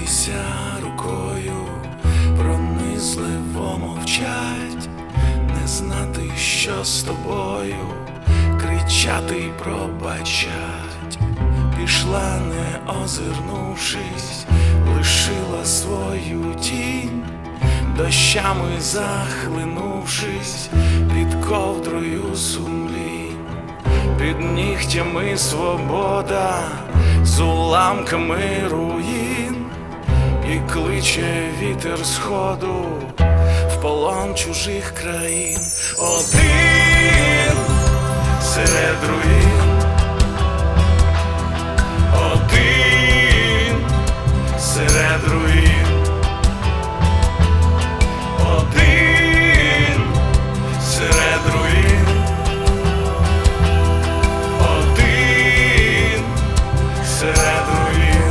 торкнутися рукою, пронизливо мовчать, не знати, що з тобою, кричати й пробачать. Пішла, не озирнувшись, лишила свою тінь, дощами захлинувшись, під ковдрою сумлінь. Під нігтями свобода, з уламками руїн, і кличе вітер сходу в полон чужих країн. Один серед руїн, один серед руїн, один серед руїн, один серед руїн.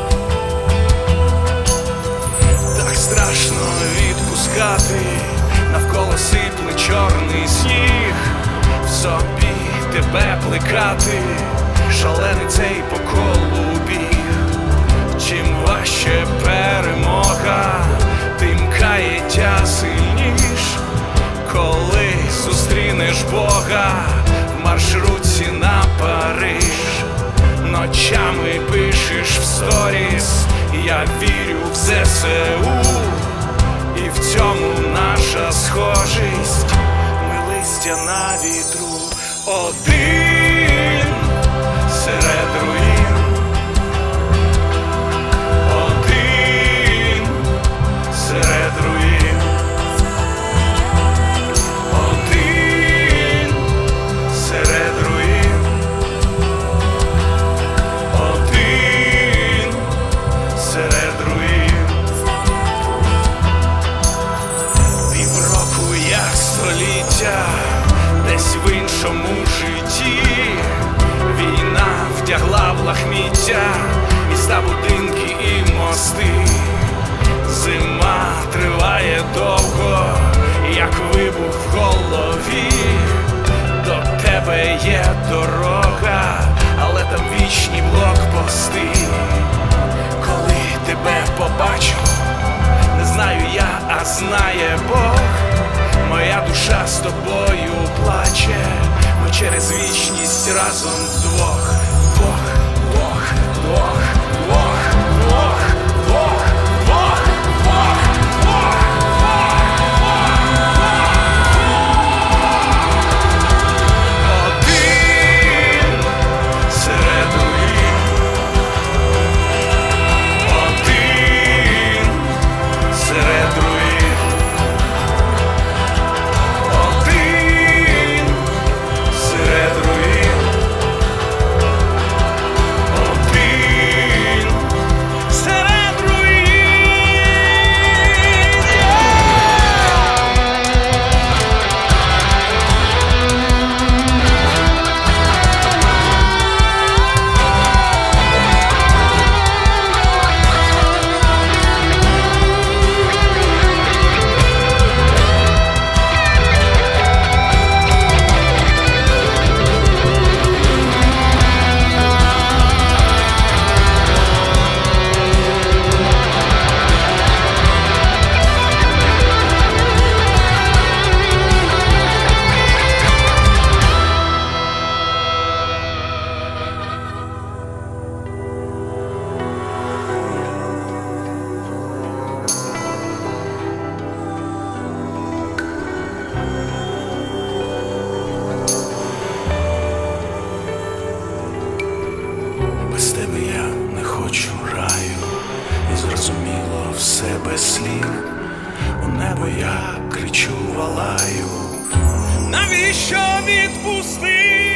Так страшно відпускати, навколо сипле чорний сніг, в собі тебе плекати, шалений цей по колу біг. Чим важче перемога, тим каяття сильніш. Коли зустрінеш Бога в маршрутці на Париж, ночами пишеш в сторіс: я вірю в ЗСУ. І в цьому наша схожість, ми листя на вітру. Один серед руїн, один серед руїн, один серед руїн, один серед руїн. Півроку як століття, десь в іншому житті. Війна втягла в лахміття міста, будинки і мости. Зима триває довго, як вибух в голові. До тебе є дорога, але там вічні блокпости. Коли тебе побачу, не знаю я, а знає Бог, моя душа з тобою плаче. Ми через вічність разом вдвох, вдвох, вдвох, вдвох, вдвох, вдвох, вдвох, вдвох, вдвох, вдвох. Один серед руїн, один серед руїн, один серед руїн, один серед руїн. Без тебе я не хочу раю, і зрозуміло все без слів. У небо я кричу, волаю: навіщо відпустив?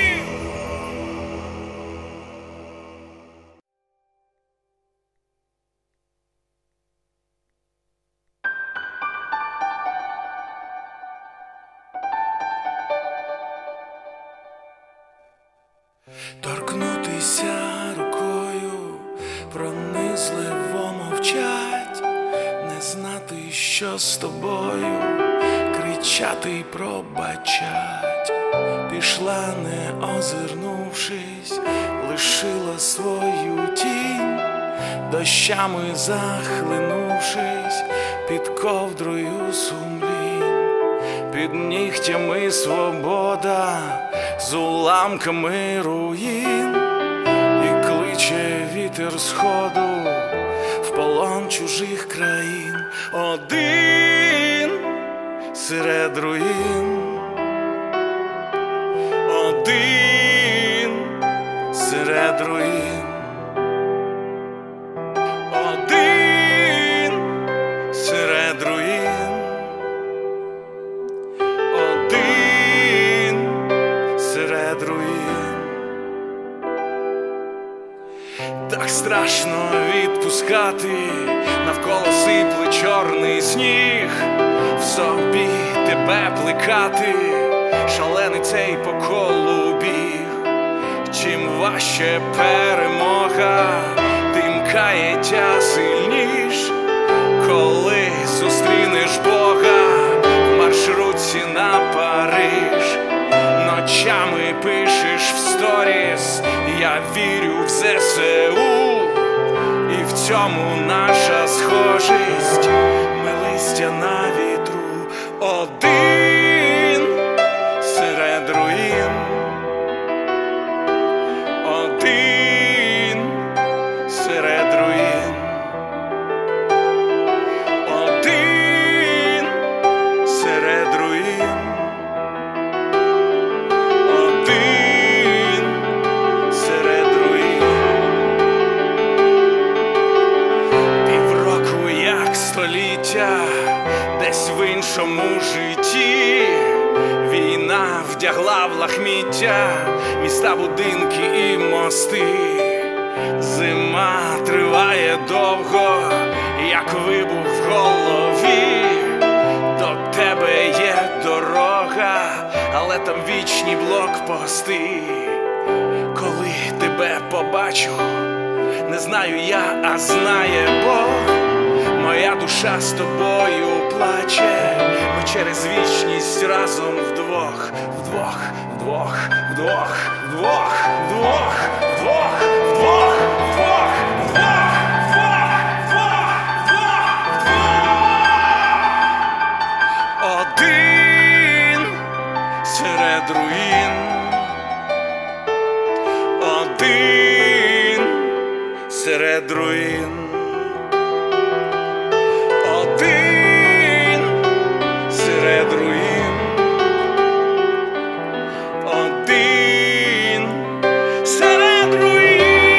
Торкнутися рукою, пронизливо мовчать, не знати, що з тобою, кричати й пробачать. Пішла, не озирнувшись, лишила свою тінь, дощами захлинувшись, під ковдрою сумлінь, під нігтями свобода, з уламками руїн, і кличе вітер сходу в полон чужих країн. Один серед руїн, один серед руїн, один серед руїн, один серед руїн. Так страшно відпускати, навколо сипле чорний сніг, в собі тебе плекати, шалений цей по колу біг. Чим важче перемога, тим каяття сильніш. Коли зустрінеш Бога в маршрутці на Париж, ночами пишеш в сторіс: я вірю в ЗСУ, і в цьому наша схожість. Ми листя на вітру. Один серед руїн, один серед руїн, один серед руїн, один серед руїн. Півроку як століття, десь в іншому житті. Війна вдягла в лахміття міста, будинки і мости. Зима триває довго, як вибух в голові. До тебе є дорога, але там вічні блокпости. Коли тебе побачу, не знаю я, а знає Бог, моя душа з тобою плаче. Ми через вічність разом вдвох, вдвох, вдвох, вдвох, вдвох, вдвох, вдвох, вдвох, вдвох, вдвох, один серед руїн, один серед руїн, один серед руїн, один серед руїн.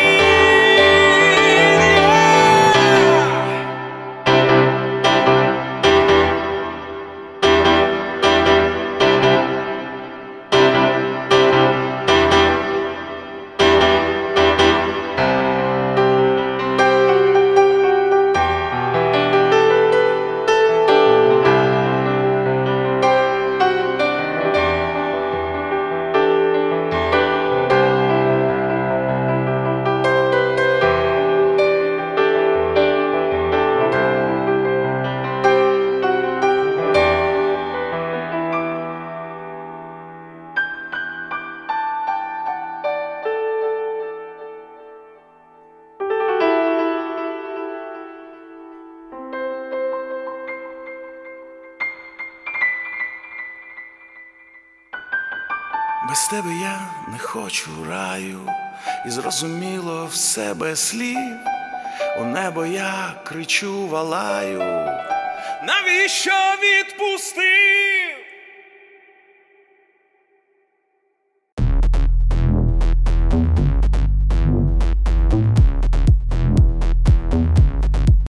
Без тебе я не хочу раю, і зрозуміло все без слів. У небо я кричу, валаю. Навіщо відпустив?